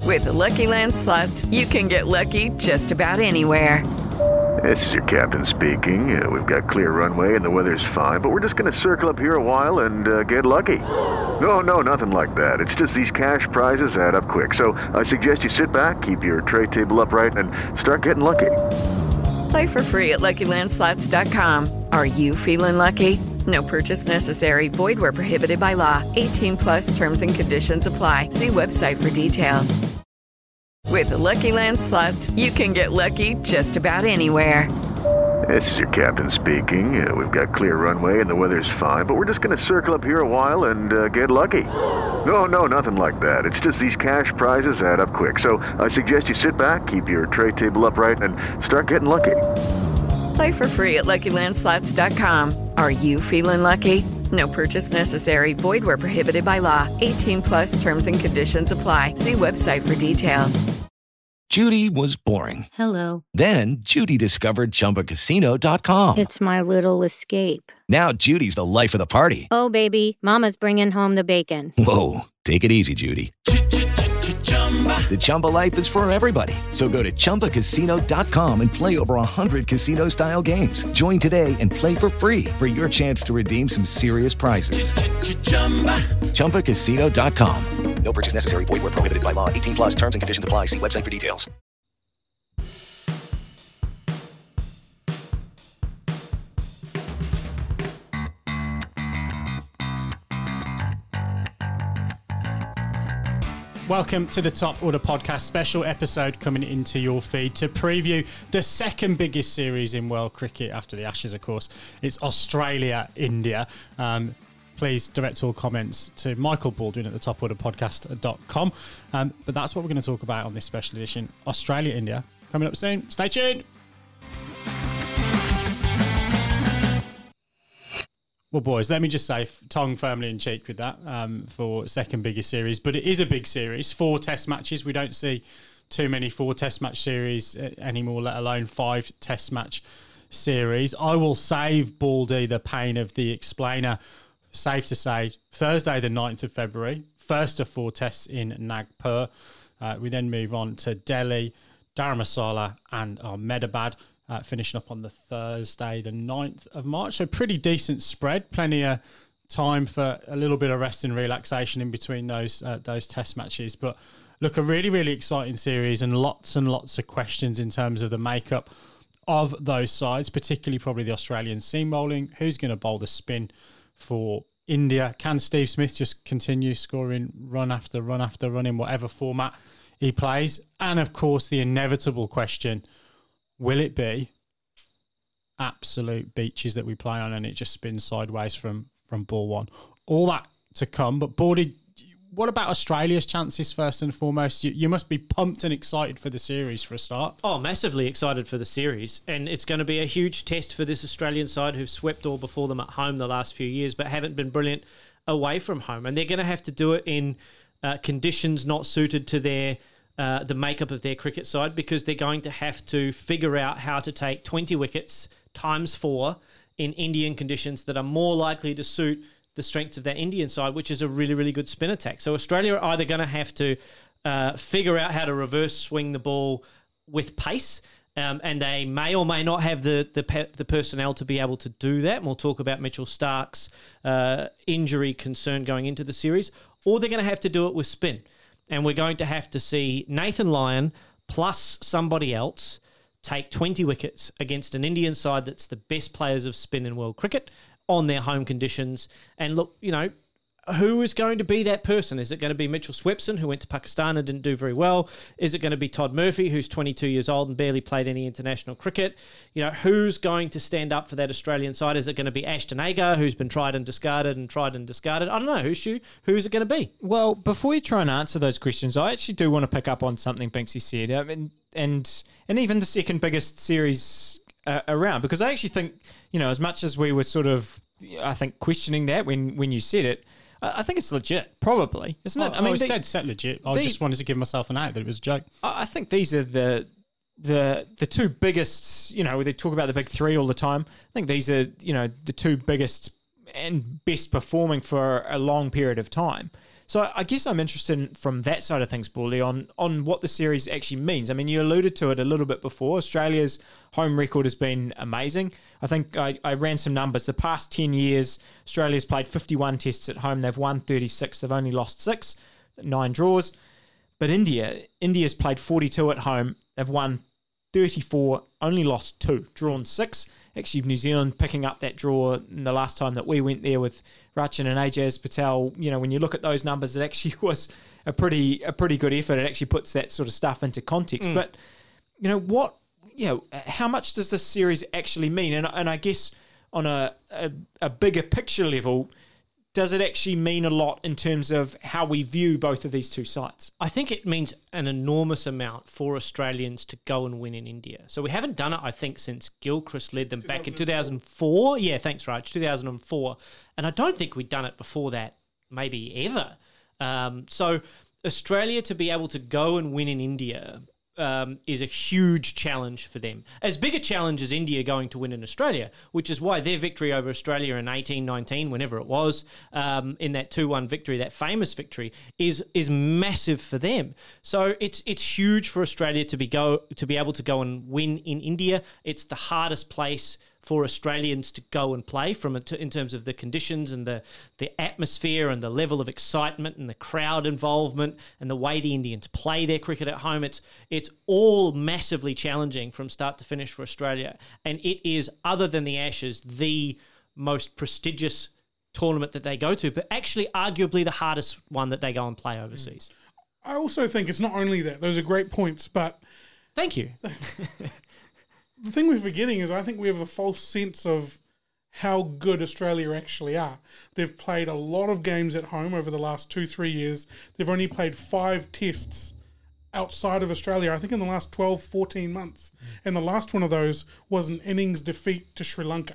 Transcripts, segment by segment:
With the Lucky Land Slots, you can get lucky just about anywhere. This is your captain speaking. We've got clear runway and the weather's fine, but we're just going to circle up here a while and get lucky. No, nothing like that. It's just these cash prizes add up quick. So I suggest you sit back, keep your tray table upright, and start getting lucky. Play for free at LuckyLandSlots.com. Are you feeling lucky? No purchase necessary. Void where prohibited by law. 18+ terms and conditions apply. See website for details. With the Lucky Land Slots, you can get lucky just about anywhere. This is your captain speaking. We've got clear runway and the weather's fine, but we're just going to circle up here a while and get lucky. No, nothing like that. It's just these cash prizes add up quick. So I suggest you sit back, keep your tray table upright, and start getting lucky. Play for free at LuckyLandSlots.com. Are you feeling lucky? No purchase necessary. Void where prohibited by law. 18+ terms and conditions apply. See website for details. Judy was boring. Hello. Then Judy discovered ChumbaCasino.com. It's my little escape. Now Judy's the life of the party. Oh, baby, mama's bringing home the bacon. Whoa, take it easy, Judy. The Chumba life is for everybody. So go to ChumbaCasino.com and play over 100 casino-style games. Join today and play for free for your chance to redeem some serious prizes. ChumbaCasino.com. No purchase necessary. Void where prohibited by law. 18+ terms and conditions apply. See website for details. Welcome to the Top Order Podcast, special episode coming into your feed to preview the second biggest series in world cricket after the Ashes, of course. It's Australia-India. Please direct all comments to Michael Baldwin at the toporderpodcast.com. But that's what we're going to talk about on this special edition. Australia-India coming up soon. Stay tuned. Well, boys, let me just say, tongue firmly in cheek with that for second biggest series. But it is a big series. 4 test matches. We don't see too many 4 test match series anymore, let alone 5 test match series. I will save Baldy the pain of the explainer. Safe to say, Thursday the 9th of February, first of 4 tests in Nagpur. We then move on to Delhi, Dharamsala and Ahmedabad. Finishing up on the Thursday, the 9th of March. So pretty decent spread. Plenty of time for a little bit of rest and relaxation in between those test matches. But look, a really, really exciting series and lots of questions in terms of the makeup of those sides, particularly probably the Australian seam bowling. Who's going to bowl the spin for India? Can Steve Smith just continue scoring run after run after run in whatever format he plays? And of course, the inevitable question, will it be absolute beaches that we play on and it just spins sideways from ball one? All that to come. But Baldy, what about Australia's chances first and foremost? You must be pumped and excited for the series for a start. Oh, massively excited for the series. And it's going to be a huge test for this Australian side who've swept all before them at home the last few years, but haven't been brilliant away from home. And they're going to have to do it in conditions not suited to their the makeup of their cricket side, because they're going to have to figure out how to take 20 wickets times 4 in Indian conditions that are more likely to suit the strengths of that Indian side, which is a really, really good spin attack. So Australia are either going to have to figure out how to reverse swing the ball with pace, and they may or may not have the personnel to be able to do that. And we'll talk about Mitchell Starc's injury concern going into the series, or they're going to have to do it with spin. And we're going to have to see Nathan Lyon plus somebody else take 20 wickets against an Indian side that's the best players of spin in world cricket on their home conditions. And look, who is going to be that person? Is it going to be Mitchell Swepson, who went to Pakistan and didn't do very well? Is it going to be Todd Murphy, who's 22 years old and barely played any international cricket? Who's going to stand up for that Australian side? Is it going to be Ashton Agar, who's been tried and discarded? I don't know. Who's it going to be? Well, before you try and answer those questions, I actually do want to pick up on something Binksy said, and even the second biggest series around, because I actually think, as much as we were sort of, I think, questioning that when you said it, I think it's legit, probably, isn't it? It's dead set legit. I just wanted to give myself an out that it was a joke. I think these are the 2 biggest, they talk about the big 3 all the time. I think these are, the 2 biggest and best performing for a long period of time. So I guess I'm interested from that side of things, Paulie, on what the series actually means. I mean, you alluded to it a little bit before. Australia's home record has been amazing. I think I ran some numbers. The past 10 years, Australia's played 51 tests at home. They've won 36. They've only lost 6, 9 draws. But India's played 42 at home. They've won 34, only lost 2, drawn 6. Actually, New Zealand picking up that draw in the last time that we went there with Rachin and Ajaz Patel. You know, when you look at those numbers, it actually was a pretty good effort. It actually puts that sort of stuff into context. But, you know, how much does this series actually mean? And I guess on a bigger picture level, does it actually mean a lot in terms of how we view both of these two sides? I think it means an enormous amount for Australians to go and win in India. So we haven't done it, I think, since Gilchrist led them back in 2004. Yeah, thanks, Raj, 2004. And I don't think we'd done it before that, maybe ever. So Australia to be able to go and win in India is a huge challenge for them. As big a challenge as India going to win in Australia, which is why their victory over Australia in 1819, whenever it was, in that 2-1 victory, that famous victory, is massive for them. So it's huge for Australia to be able to go and win in India. It's the hardest place for Australians to go and play in terms of the conditions and the atmosphere and the level of excitement and the crowd involvement and the way the Indians play their cricket at home. It's all massively challenging from start to finish for Australia. And it is, other than the Ashes, the most prestigious tournament that they go to, but actually arguably the hardest one that they go and play overseas. I also think it's not only that. Those are great points, but... Thank you. The thing we're forgetting is I think we have a false sense of how good Australia actually are. They've played a lot of games at home over the last 2-3 years. They've only played 5 tests outside of Australia, I think in the last 12, 14 months. And the last one of those was an innings defeat to Sri Lanka.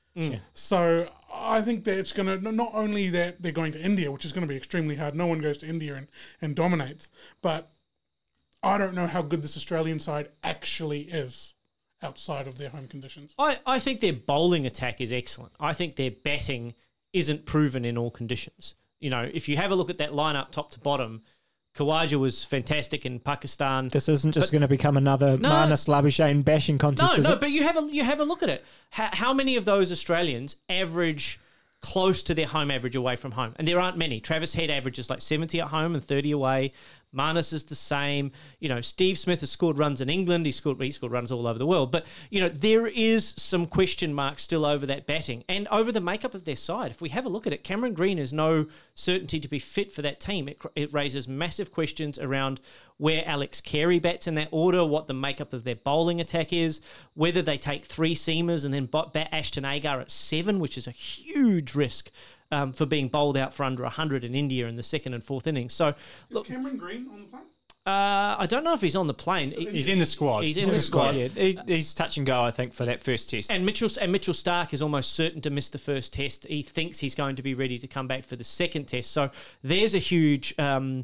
So I think that it's going to, not only that they're going to India, which is going to be extremely hard. No one goes to India and dominates. But I don't know how good this Australian side actually is outside of their home conditions. I think their bowling attack is excellent. I think their batting isn't proven in all conditions. You know, if you have a look at that lineup top to bottom, Khawaja was fantastic in Pakistan. This isn't just going to become another Marnus Labuschagne bashing contest, is it? But you have a look at it. How many of those Australians average close to their home average away from home? And there aren't many. Travis Head averages like 70 at home and 30 away. Marnus is the same. You know, Steve Smith has scored runs in England. He scored runs all over the world. But, you know, there is some question marks still over that batting and over the makeup of their side. If we have a look at it, Cameron Green is no certainty to be fit for that team. It raises massive questions around where Alex Carey bats in that order, what the makeup of their bowling attack is, whether they take 3 seamers and then bat Ashton Agar at 7, which is a huge risk for being bowled out for under 100 in India in the 2nd and 4th innings. So, look, is Cameron Green on the plane? I don't know if he's on the plane. He's in the squad. He's in the squad. Yeah, he's touch and go, I think, for that first test. And Mitchell Starc is almost certain to miss the first test. He thinks he's going to be ready to come back for the second test. So there's a huge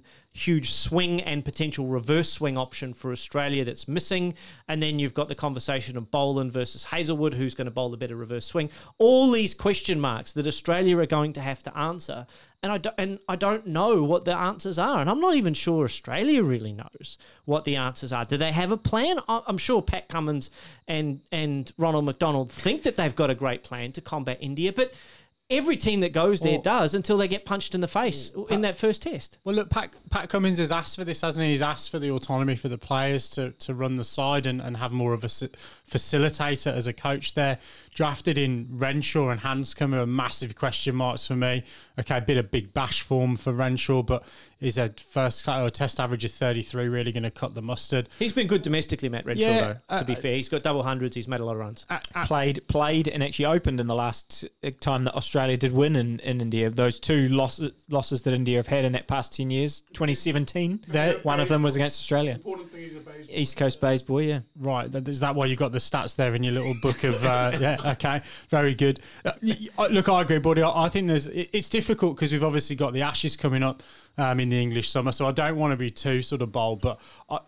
swing and potential reverse swing option for Australia that's missing. And then you've got the conversation of Boland versus Hazelwood, who's going to bowl a better reverse swing. All these question marks that Australia are going to have to answer. And I don't know what the answers are. And I'm not even sure Australia really knows what the answers are. Do they have a plan? I'm sure Pat Cummins and Ronald McDonald think that they've got a great plan to combat India, but every team that goes there does until they get punched in the face in that first test. Well, look, Pat Cummins has asked for this, hasn't he? He's asked for the autonomy for the players to run the side and have more of a facilitator as a coach there. Drafted in Renshaw and Hanscom are massive question marks for me. Okay, a bit of big bash form for Renshaw, but is a test average of 33 really going to cut the mustard? He's been good domestically, Matt Renshaw, though, to be fair. He's got double hundreds. He's made a lot of runs. Played and actually opened in the last time that Australia did win in India. Those 2 losses that India have had in that past 10 years, 2017, one of them was against Australia. Important thing, he's a Bays boy. East Coast Bays boy, yeah. Right, is that why you got the stats there in your little book of... yeah, okay, very good. Look, I agree, buddy. I think it's difficult because we've obviously got the Ashes coming up in in the English summer, so I don't want to be too sort of bold, but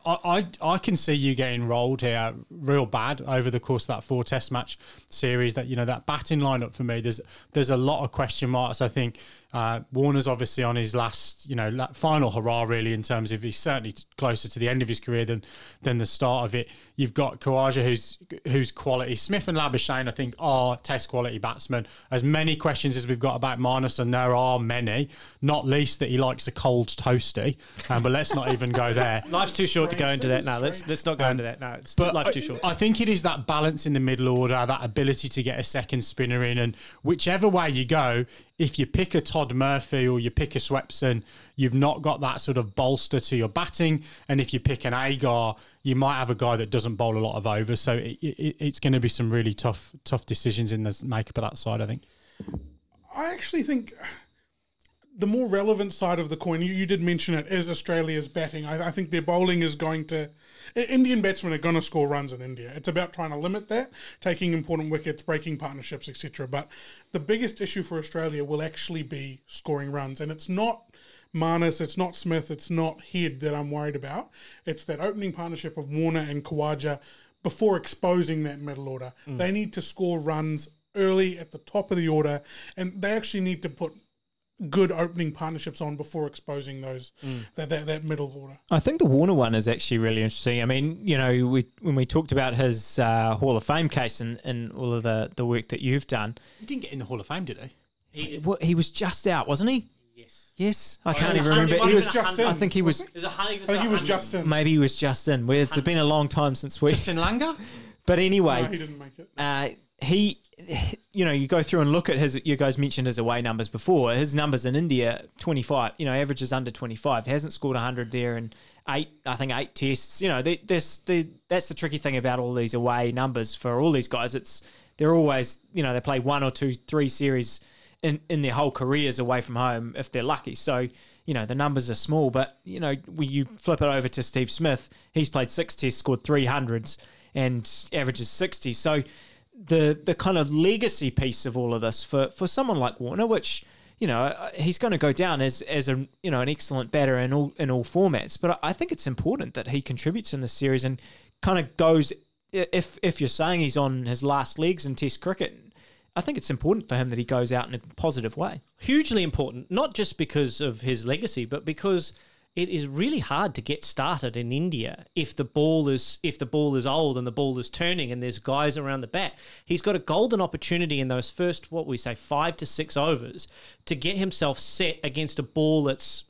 I can see you getting rolled here real bad over the course of that 4 Test match series. That that batting lineup for me, there's a lot of question marks. I think Warner's obviously on his last final hurrah really, in terms of he's certainly closer to the end of his career than the start of it. You've got Khawaja, who's quality. Smith and Labuschagne, I think, are Test quality batsmen. As many questions as we've got about Marnus, and there are many, not least that he likes a cold toasty. But let's not even go there. Life's too short to go into that. No, let's not go into that. No, life's too short. I think it is that balance in the middle order, that ability to get a second spinner in, and whichever way you go, if you pick a Todd Murphy or you pick a Swepson, you've not got that sort of bolster to your batting. And if you pick an Agar, you might have a guy that doesn't bowl a lot of overs. So it's going to be some really tough decisions in the makeup of that side, I think. I actually think the more relevant side of the coin, you did mention it, is Australia's batting. I think their bowling is going to... Indian batsmen are going to score runs in India. It's about trying to limit that, taking important wickets, breaking partnerships, etc. But the biggest issue for Australia will actually be scoring runs. And it's not Marnus, it's not Smith, it's not Head that I'm worried about. It's that opening partnership of Warner and Khawaja before exposing that middle order. They need to score runs early at the top of the order, and they actually need to put good opening partnerships on before exposing those that middle order. I think the Warner one is actually really interesting. I mean, when we talked about his Hall of Fame case and all of the work that you've done, He didn't get in the Hall of Fame, did he? he was just out, wasn't he? Yes, I can't even He remember. was just in. I think he was. I think he was just in. Maybe he was just in. Well, it's been a long time since we. Justin Langer? But anyway, No, he didn't make it. He, you go through and look at his. You guys mentioned his away numbers before. His numbers in India, 25. Averages under 25. Hasn't scored 100 there in 8 tests. That's the tricky thing about all these away numbers for all these guys. They're always they play 1 or 2, 3 series in their whole careers away from home if they're lucky. So the numbers are small. But when you flip it over to Steve Smith, he's played 6 tests, scored 300s, and averages 60. So the kind of legacy piece of all of this for someone like Warner, which he's going to go down as an excellent batter in all formats, but I think it's important that he contributes in this series and kind of goes, if you're saying he's on his last legs in Test cricket, I think it's important for him that he goes out in a positive way. Hugely important, not just because of his legacy, but because it is really hard to get started in India if the ball is old and the ball is turning and there's guys around the bat. He's got a golden opportunity in those first 5 to 6 overs to get himself set against a ball that's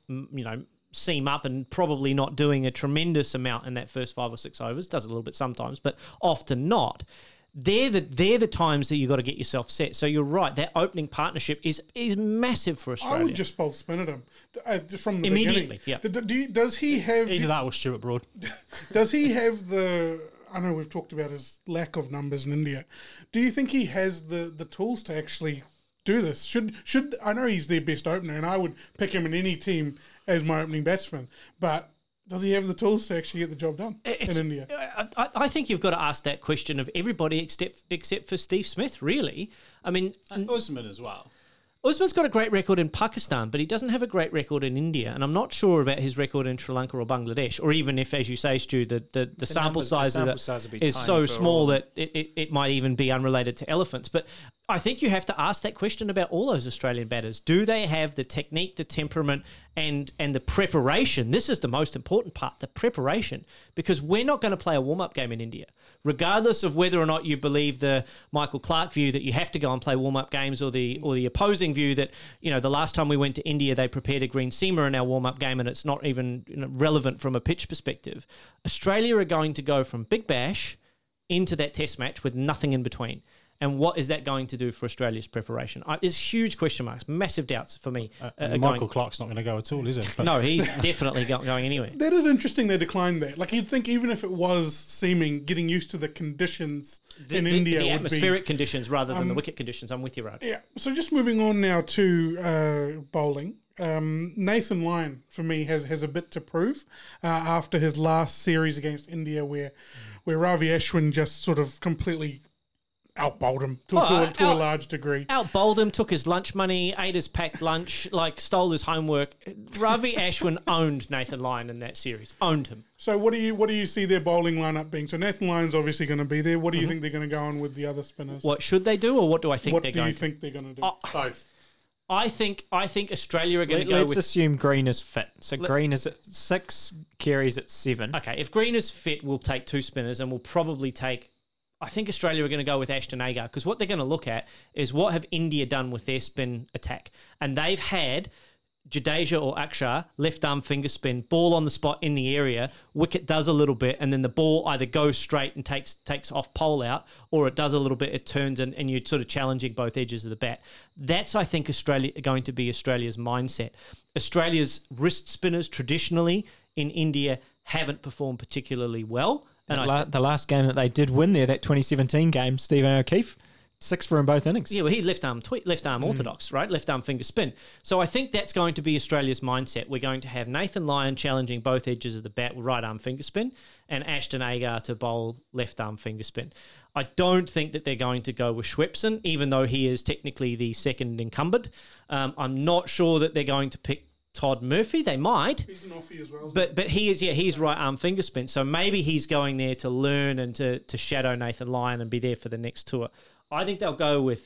seam up and probably not doing a tremendous amount in that first 5 or 6 overs. Does a little bit sometimes, but often not. They're the times that you got to get yourself set. So you're right. That opening partnership is massive for Australia. I would just bowl spin at him from the immediately. beginning. Yeah. Does he have either that or Stuart Broad? Does he have the? I know we've talked about his lack of numbers in India. Do you think he has the tools to actually do this? Should I know he's their best opener, and I would pick him in any team as my opening batsman, but does he have the tools to actually get the job done in India? I think you've got to ask that question of everybody except for Steve Smith, really. I mean... And Usman as well. Usman's got a great record in Pakistan, but he doesn't have a great record in India, and I'm not sure about his record in Sri Lanka or Bangladesh, or even if, as you say, Stu, the sample size is so small that it might even be unrelated to elephants. But I think you have to ask that question about all those Australian batters. Do they have the technique, the temperament, and the preparation? This is the most important part, the preparation, because we're not going to play a warm-up game in India. Regardless of whether or not you believe the Michael Clarke view that you have to go and play warm-up games, or the opposing view that, the last time we went to India, they prepared a green seamer in our warm-up game and it's not even relevant from a pitch perspective. Australia are going to go from Big Bash into that test match with nothing in between. And what is that going to do for Australia's preparation? There's huge question marks, massive doubts for me. Michael Clarke's not going to go at all, is it? No, he's definitely going anywhere. That is interesting they declined that. Like, you'd think even if it was seaming, getting used to the conditions in India would be... The atmospheric conditions rather than the wicket conditions. I'm with you, Raj. Yeah, so just moving on now to bowling. Nathan Lyon, for me, has a bit to prove after his last series against India where Ravi Ashwin just sort of completely outbowled him to a large degree. Outbowled him, took his lunch money, ate his packed lunch, stole his homework. Ravi Ashwin owned Nathan Lyon in that series. Owned him. So what do you see their bowling lineup being? So Nathan Lyon's obviously going to be there. What do you think they're going to go on with the other spinners? What should they do, or what do I think they're going to do? What do you think they're going to do? Both. I think Australia are going to go with... Let's assume Green is fit. So Green is at 6, Carey's at 7. Okay, if Green is fit, we'll take 2 spinners and we'll probably take... I think Australia are going to go with Ashton Agar because what they're going to look at is what have India done with their spin attack. And they've had Jadeja or Akshar, left arm finger spin, ball on the spot in the area, wicket does a little bit, and then the ball either goes straight and takes off pole out, or it does a little bit, it turns, and you're sort of challenging both edges of the bat. That's, I think, going to be Australia's mindset. Australia's wrist spinners traditionally in India haven't performed particularly well. And the last game that they did win there, that 2017 game, Stephen O'Keefe, 6 for in both innings. Yeah, well, he left arm orthodox, right? Left arm finger spin. So I think that's going to be Australia's mindset. We're going to have Nathan Lyon challenging both edges of the bat with right arm finger spin and Ashton Agar to bowl left arm finger spin. I don't think that they're going to go with Schwepson, even though he is technically the second incumbent. I'm not sure that they're going to pick Todd Murphy. They might. He's an offie as well. But he's right arm finger spin. So maybe he's going there to learn and to shadow Nathan Lyon and be there for the next tour. I think they'll go with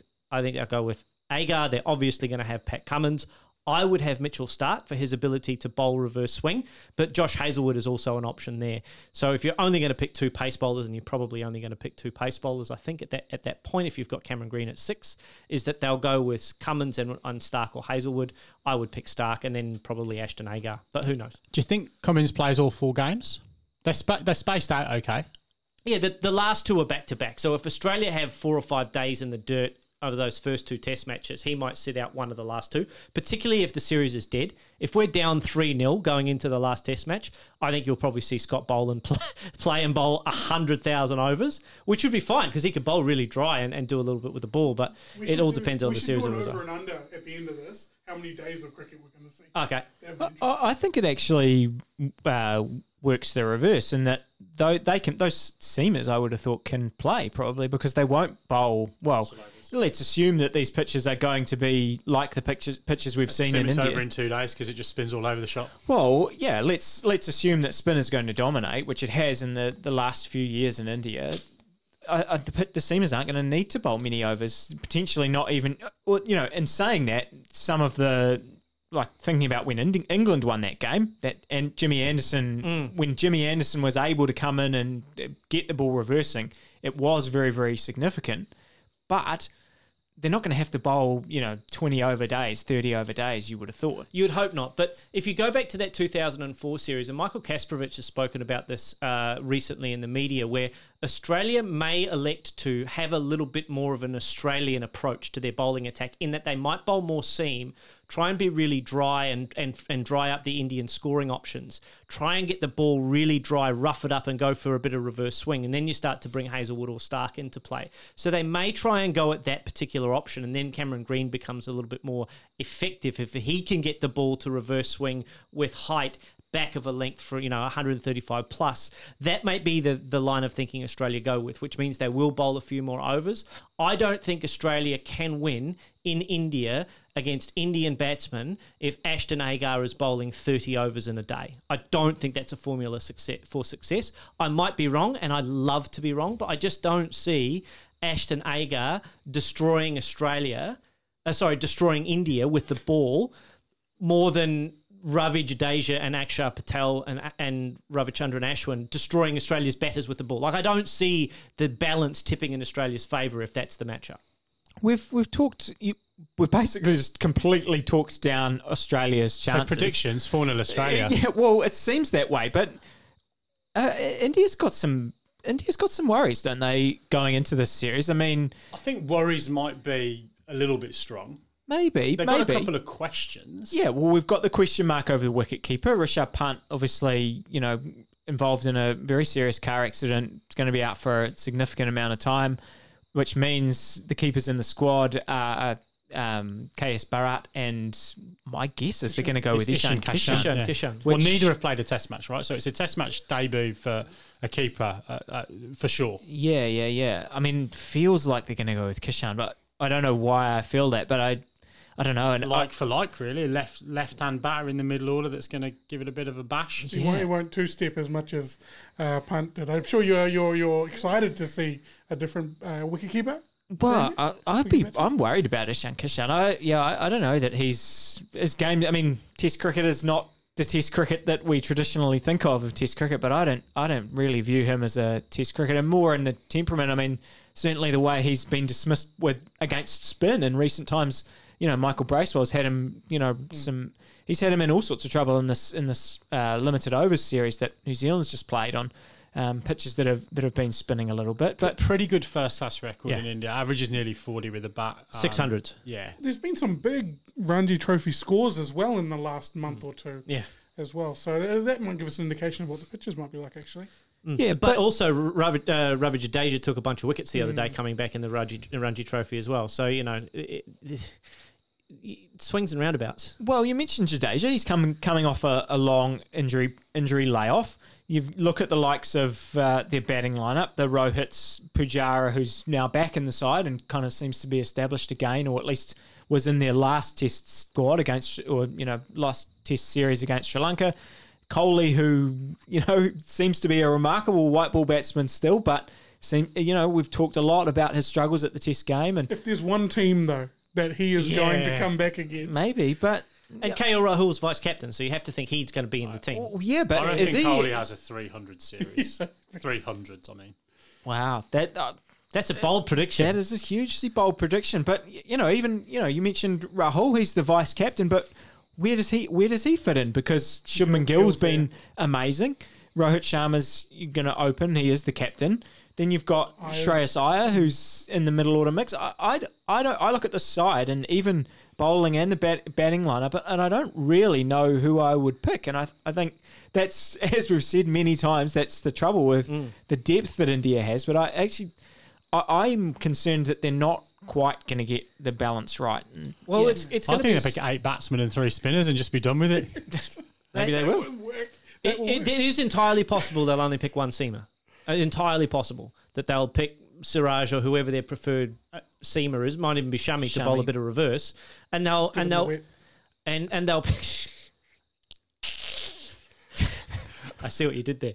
Agar. They're obviously going to have Pat Cummins. I would have Mitchell Starc for his ability to bowl reverse swing, but Josh Hazlewood is also an option there. So if you're only going to pick 2 pace bowlers, and you're probably only going to pick 2 pace bowlers, I think at that point, if you've got Cameron Green at 6, is that they'll go with Cummins and Starc or Hazlewood. I would pick Starc and then probably Ashton Agar, but who knows? Do you think Cummins plays all 4 games? They're spaced out okay. Yeah, the last 2 are back-to-back. So if Australia have 4 or 5 days in the dirt over those first 2 test matches, he might sit out one of the last 2, particularly if the series is dead. If we're down 3-0 going into the last test match, I think you'll probably see Scott Boland play and bowl 100,000 overs, which would be fine because he could bowl really dry and do a little bit with the ball, but it all depends on the series. We should do an over and under at the end of this, how many days of cricket we're going to see. Okay. I think it actually works the reverse in that those seamers I would have thought can play probably because they won't bowl well. Let's assume that these pitches are going to be like the pitches we've seen in India. Over in 2 days because it just spins all over the shop. Well, yeah, let's assume that spin is going to dominate, which it has in the last few years in India. The seamers aren't going to need to bowl many overs, potentially not even. Well, in saying that, some of the thinking about when England won that game, and Jimmy Anderson, when Jimmy Anderson was able to come in and get the ball reversing, it was very, very significant. But they're not going to have to bowl, 20 over days, 30 over days, you would have thought. You would hope not. But if you go back to that 2004 series, and Michael Kasparovich has spoken about this recently in the media, where Australia may elect to have a little bit more of an Australian approach to their bowling attack in that they might bowl more seam, try and be really dry and dry up the Indian scoring options, try and get the ball really dry, rough it up and go for a bit of reverse swing, and then you start to bring Hazlewood or Starc into play. So they may try and go at that particular option, and then Cameron Green becomes a little bit more effective if he can get the ball to reverse swing with height back of a length for 135 plus. That might be the line of thinking Australia go with, which means they will bowl a few more overs. I don't think Australia can win in India against Indian batsmen if Ashton Agar is bowling 30 overs in a day. I don't think that's a formula for success. I might be wrong, and I'd love to be wrong, but I just don't see Ashton Agar destroying India with the ball more than Ravi Jadeja and Akshar Patel and Ravichandran Ashwin destroying Australia's batters with the ball. I don't see the balance tipping in Australia's favour if that's the matchup. We've basically just completely talked down Australia's chances. So predictions, 4-0 Australia. Yeah, well, it seems that way, but India's got some worries, don't they, going into this series? I mean, I think worries might be a little bit strong. Maybe. They've got a couple of questions. Yeah, well, we've got the question mark over the wicketkeeper. Rishabh Pant, obviously, involved in a very serious car accident. It's going to be out for a significant amount of time, which means the keepers in the squad are KS Bharat, and my guess is they're going to go with Ishan Kishan. Kishan. Well, neither have played a test match, right? So it's a test match debut for a keeper, for sure. Yeah. I mean, feels like they're going to go with Kishan, but I don't know why I feel that, but I don't know. And Like for like, really. Left-hand batter in the middle order that's going to give it a bit of a bash. He won't two-step as much as Punt did. I'm sure you're excited to see a different wicketkeeper. Well, I'm worried about Ishan Kishan. I don't know that his game. I mean, Test cricket is not the Test cricket that we traditionally think of Test cricket, but I don't really view him as a Test cricketer. More in the temperament. I mean, certainly the way he's been dismissed against spin in recent times. You know, Michael Bracewell's had him. You know, he's had him in all sorts of trouble in this limited overs series that New Zealand's just played on. Pitches that have been spinning a little bit, but pretty good first class record in India. Averages nearly 40 with a bat. 600. Yeah. There's been some big Ranji Trophy scores as well in the last month or two. Yeah. As well. So that might give us an indication of what the pitches might be like, actually. Yeah, but also Ravi Jadeja took a bunch of wickets the other day coming back in the Ranji Trophy as well. So, you know, it swings and roundabouts. Well, you mentioned Jadeja. He's coming off a long injury layoff. You look at the likes of their batting lineup, the Rohits, Pujara, who's now back in the side and kind of seems to be established again, or at least was in their last Test squad last Test series against Sri Lanka. Kohli, who seems to be a remarkable white ball batsman still, but we've talked a lot about his struggles at the Test game. And if there's one team though that he is going to come back against, maybe, but. And KL Rahul's vice captain, so you have to think he's going to be in the team. Well, yeah, but I don't is think he? Kohli has a 300 series. 300s, I mean. Wow, that's a bold prediction. That is a hugely bold prediction. But you mentioned Rahul, he's the vice captain, but where does he fit in? Because Shubman Gill's been amazing. Rohit Sharma's going to open. He is the captain. Then you've got Shreyas Iyer, who's in the middle order mix. I look at the side and even bowling and the batting lineup, and I don't really know who I would pick. And I think that's, as we've said many times, that's the trouble with the depth that India has. But I'm concerned that they're not quite going to get the balance right. And, well, it's going to be. I think they pick 8 batsmen and 3 spinners and just be done with it. Maybe they will. It is entirely possible they'll only pick one seamer. Entirely possible that they'll pick Siraj or whoever their preferred seamer is. Might even be Shami to bowl a bit of reverse, and they'll pick. I see what you did there.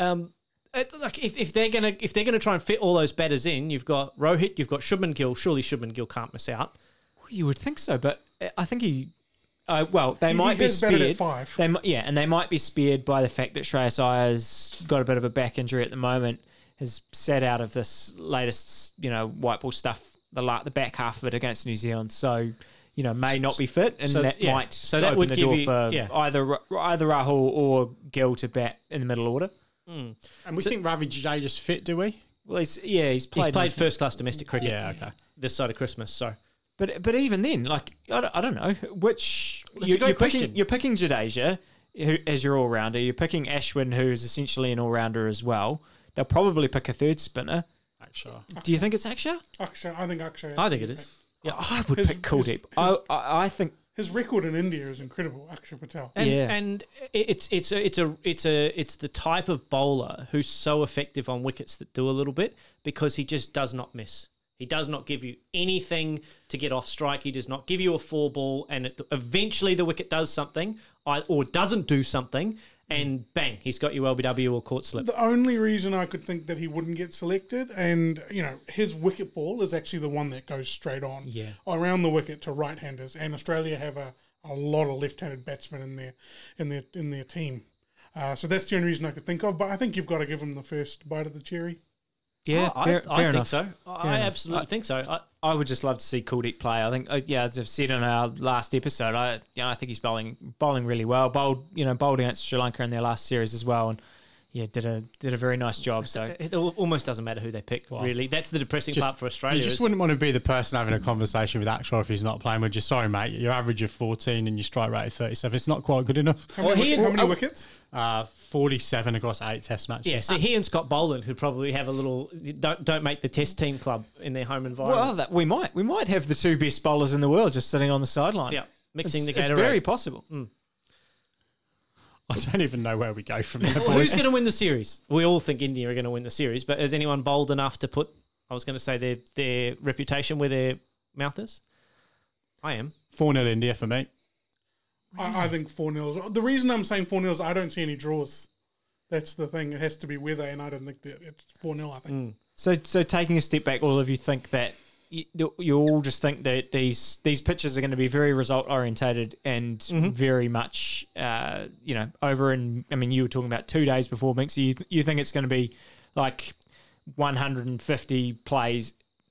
If they're gonna try and fit all those batters in, you've got Rohit, you've got Shubman Gill. Surely Shubman Gill can't miss out. Well, you would think so, but I think he. They might be spared. At 5. And they might be spared by the fact that Shreyas Iyer's got a bit of a back injury at the moment, has sat out of this latest, white ball stuff, the back half of it against New Zealand. So, may not be fit, and that open the door for either Rahul or Gill to bat in the middle order. And we think Ravi Jadeja's fit, do we? Well, he's played first class domestic cricket. Yeah, okay. This side of Christmas, so. But even then, I don't know which you're picking Jadeja as your all rounder. You're picking Ashwin, who's essentially an all rounder as well. They'll probably pick a third spinner. Akshar. Do you think it's Akshar? Akshay, I think Akshay. I think it is. Yeah, I would pick Kuldeep. I think his record in India is incredible. Akshay Patel. And it's the type of bowler who's so effective on wickets that do a little bit because he just does not miss. He does not give you anything to get off strike. He does not give you a 4-ball, and eventually the wicket does something or doesn't do something, and bang, he's got you LBW or court slip. The only reason I could think that he wouldn't get selected, and his wicket ball is actually the one that goes straight on around the wicket to right-handers, and Australia have a lot of left-handed batsmen in their team. So that's the only reason I could think of. But I think you've got to give him the first bite of the cherry. Yeah, fair I think enough. so. I absolutely think so. I would just love to see Kuldeep play. I think, as I've said in our last episode, I think he's bowling really well. Bowled against Sri Lanka in their last series as well, and did a very nice job. So It almost doesn't matter who they pick, really. That's the depressing part for Australia. You just wouldn't want to be the person having a conversation with Axel if he's not playing. We're just sorry, mate. Your average of 14 and your strike rate of 37. It's not quite good enough. How many wickets? 47 across 8 Test matches. Yeah, so he and Scott Boland who probably have a little don't make the Test team club in their home environment. well, we might have the 2 best bowlers in the world just sitting on the sideline. Yeah, mixing the It's Gatorade. very possible. I don't even know where we go from there. Well, who's going to win the series? We all think India are going to win the series, but is anyone bold enough to put, I was going to say, their reputation where their mouth is? I am. 4-0 India for me. I think 4-0. The reason I'm saying 4-0 is I don't see any draws. That's the thing. It has to be weather, and I don't think that it's 4-0, I think. So taking a step back, all of you think that you all just think that these pitches are going to be very result orientated and very much, over in. I mean, you were talking about 2 days before, Minx. So you think it's going to be like 150 plays,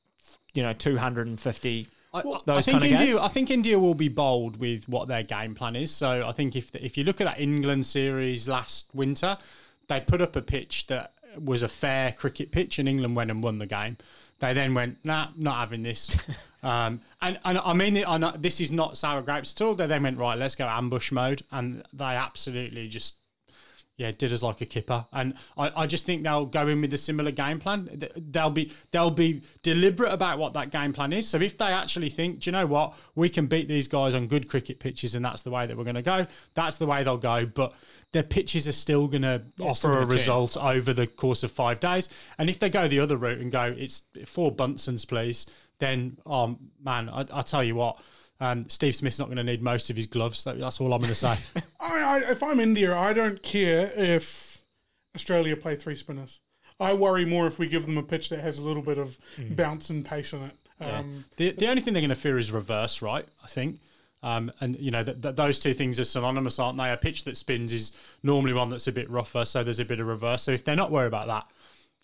250. I think India will be bold with what their game plan is. So I think if you look at that England series last winter, they put up a pitch that was a fair cricket pitch, and England went and won the game. They then went, nah, not having this. And I mean, this is not sour grapes at all. They then went, right, let's go ambush mode. And they absolutely just, did us like a kipper. And I just think they'll go in with a similar game plan. They'll be deliberate about what that game plan is. So if they actually think, do you know what, we can beat these guys on good cricket pitches and that's the way that we're going to go, that's the way they'll go. But their pitches are still going to offer a result over the course of 5 days. And if they go the other route and go, it's 4 Bunsen's, please, then, I tell you what, Steve Smith's not going to need most of his gloves. That's all I'm going to say. If I'm India, I don't care if Australia play 3 spinners. I worry more if we give them a pitch that has a little bit of bounce and pace in it. The only thing they're going to fear is reverse, right? I think. And those two things are synonymous, aren't they? A pitch that spins is normally one that's a bit rougher, so there's a bit of reverse. So if they're not worried about that,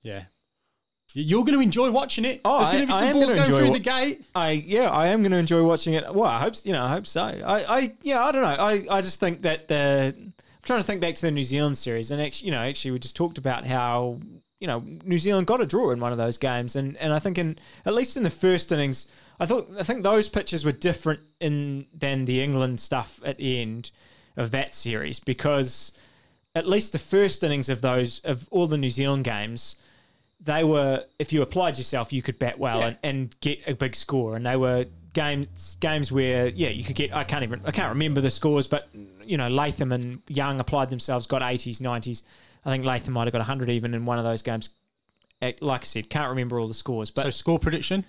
you're going to enjoy watching it. There's going to be some balls going through the gate. I am going to enjoy watching it. Well, I hope so. I don't know. I just think that I'm trying to think back to the New Zealand series, and actually we just talked about how New Zealand got a draw in one of those games, and I think at least in the first innings, I think those pitches were different than the England stuff at the end of that series, because at least the first innings of all the New Zealand games, they were, if you applied yourself, you could bat well and get a big score. And they were games where, you could get, I can't remember the scores, but, Latham and Young applied themselves, got 80s, 90s. I think Latham might have got 100 even in one of those games. Like I said, can't remember all the scores. But so score prediction?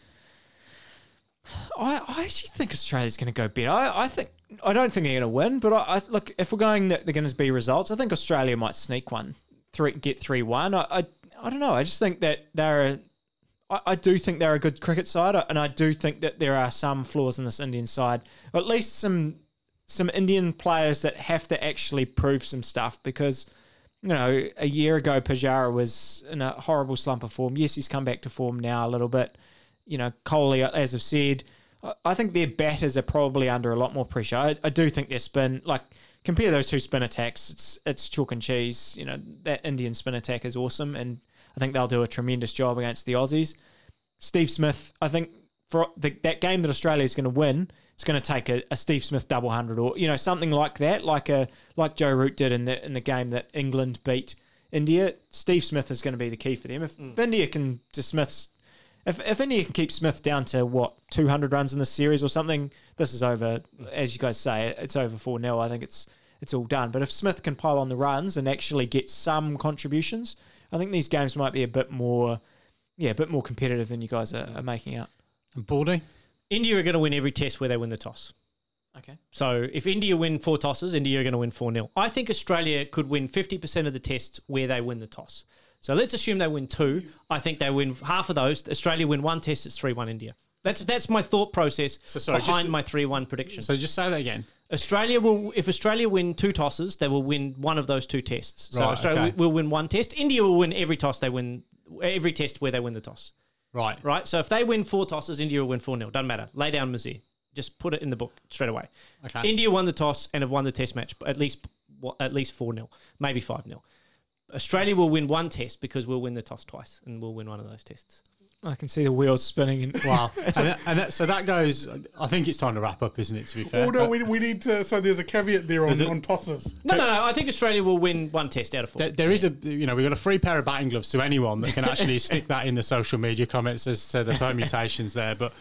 I actually think Australia's going to go better. I don't think they're going to win, but I look, if we're going that they're going to be results, I think Australia might sneak one, get 3-1. I don't know. I just think that I do think they're a good cricket side, and I do think that there are some flaws in this Indian side, or at least some Indian players that have to actually prove some stuff, because a year ago Pujara was in a horrible slump of form. Yes, he's come back to form now a little bit. Kohli, as I've said, I think their batters are probably under a lot more pressure. I do think their spin, compare those 2 spin attacks, it's chalk and cheese. That Indian spin attack is awesome, and I think they'll do a tremendous job against the Aussies. Steve Smith, I think for that game that Australia is going to win, it's going to take a Steve Smith double 100 or something like that, like Joe Root did in the game that England beat India. Steve Smith is going to be the key for them. If India can dismiss. If India can keep Smith down to 200 runs in this series or something, this is over. As you guys say, it's over 4-0. I think it's all done. But if Smith can pile on the runs and actually get some contributions, I think these games might be a bit more competitive than you guys are making out. And Baldy? India are going to win every test where they win the toss. Okay. So if India win 4 tosses, India are going to win 4-0. I think Australia could win 50% of the tests where they win the toss. So let's assume they win 2. I think they win half of those. Australia win 1 test, it's 3-1 India. That's my thought process behind my 3-1 prediction. So just say that again. If Australia win 2 tosses, they will win one of those 2 tests. So Right, Australia will win 1 test. India will win every test where they win the toss. Right. So if they win 4 tosses, India will win 4-0. Doesn't matter. Lay down Mazir. Just put it in the book straight away. Okay. India won the toss and have won the test match, at least 4-0, maybe 5-0. Australia will win one test because we'll win the toss twice and we'll win one of those tests. I can see the wheels spinning. Wow. So that goes, I think it's time to wrap up, isn't it, to be fair? Oh, no, we need to, so there's a caveat there on tosses. No, I think Australia will win one test out of 4. There is we've got a free pair of batting gloves to anyone that can actually stick that in the social media comments as to the permutations there. But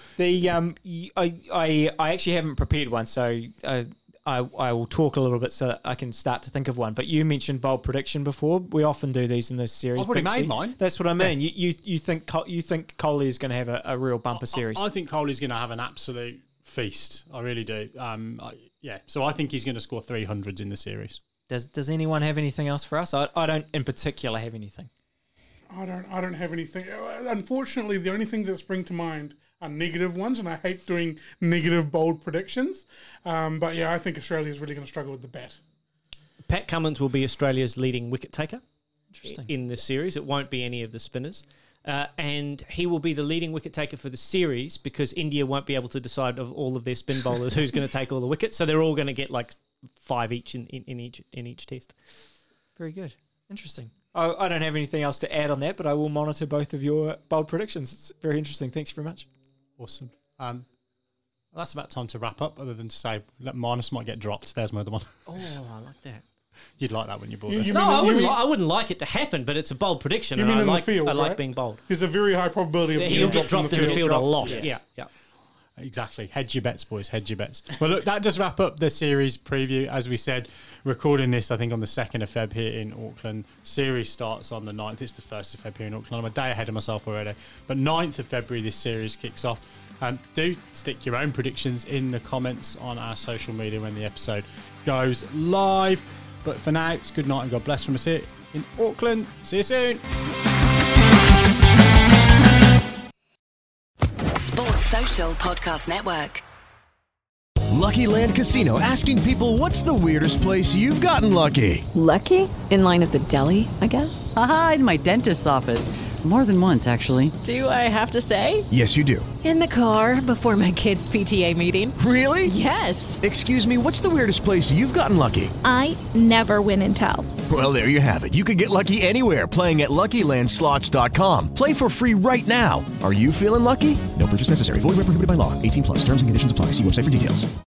I actually haven't prepared one, so I will talk a little bit so that I can start to think of one. But you mentioned bold prediction before. We often do these in this series. I've already made mine. That's what I mean. Yeah. You think Kohli is going to have a real bumper series? I think Kohli's going to have an absolute feast. I really do. So I think he's going to score 300s in the series. Does anyone have anything else for us? I don't in particular have anything. I don't have anything. Unfortunately, the only things that spring to mind are negative ones, and I hate doing negative bold predictions. But yeah, I think Australia is really going to struggle with the bat. Pat Cummins will be Australia's leading wicket taker. Interesting. In this series. It won't be any of the spinners. And he will be the leading wicket taker for the series because India won't be able to decide of all of their spin bowlers who's going to take all the wickets. So they're all going to get like 5 each in each test. Very good. Interesting. I don't have anything else to add on that, but I will monitor both of your bold predictions. It's very interesting. Thanks very much. Awesome. That's about time to wrap up, other than to say Marnus might get dropped. There's my other one. Oh, I like that. You'd like that when you bought You it. mean- No, I wouldn't like it to happen, but it's a bold prediction. You and mean I in the like, field, I like right? being bold. There's a very high probability of He'll get dropped in the field a lot. Yes. Yeah. Exactly. Hedge your bets, boys. Hedge your bets. Well, look, that does wrap up the series preview. As we said, recording this, I think, on the 2nd of Feb here in Auckland. Series starts on the 9th. It's the 1st of Feb here in Auckland. I'm a day ahead of myself already. But 9th of February, this series kicks off. Do stick your own predictions in the comments on our social media when the episode goes live. But for now, it's good night and God bless from us here in Auckland. See you soon. Sports Social Podcast Network. Lucky Land Casino, asking people, what's the weirdest place you've gotten lucky? Lucky? In line at the deli, I guess? Aha, in my dentist's office. More than once, actually. Do I have to say? Yes, you do. In the car before my kids' PTA meeting. Really? Yes. Excuse me, what's the weirdest place you've gotten lucky? I never win and tell. Well, there you have it. You can get lucky anywhere, playing at LuckyLandSlots.com. Play for free right now. Are you feeling lucky? No purchase necessary. Void where prohibited by law. 18+. Terms and conditions apply. See website for details.